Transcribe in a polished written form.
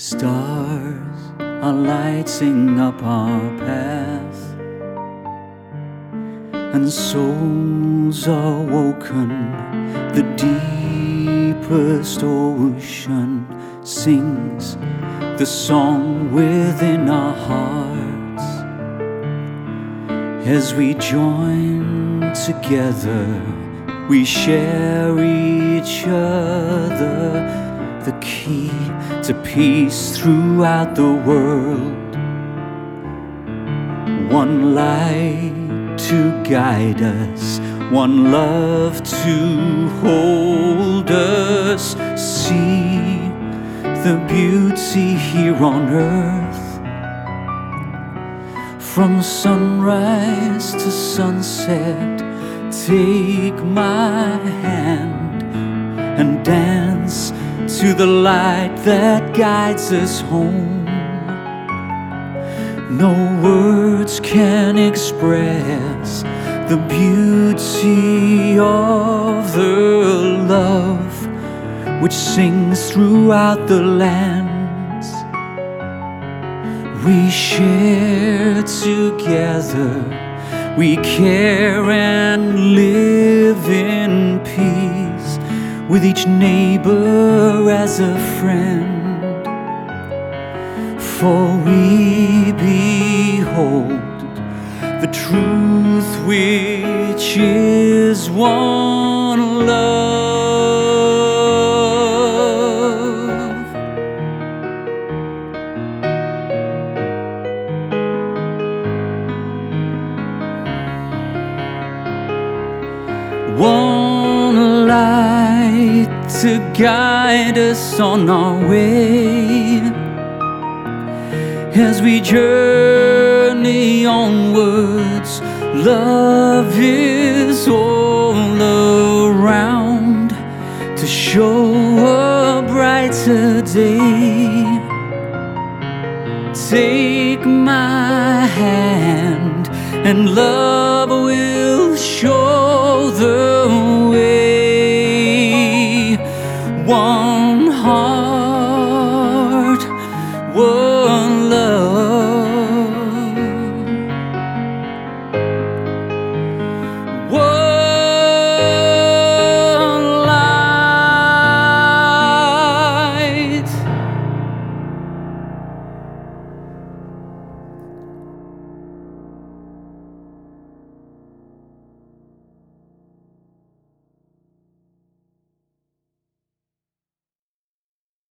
Stars are lighting up our path, and souls are woken. The deepest ocean sings the song within our hearts as we join together. We share each other, the key to peace throughout the world. One light to guide us, one love to hold us. See the beauty here on earth, from sunrise to sunset. Take my hand and dance to the light that guides us home. No words can express the beauty of the love which sings throughout the lands. We share together, we care and live in peace, with each neighbor as a friend. For we behold the truth which is one love. One light to guide us on our way as we journey onwards. Love is all around to show a brighter day. Take my hand and love will show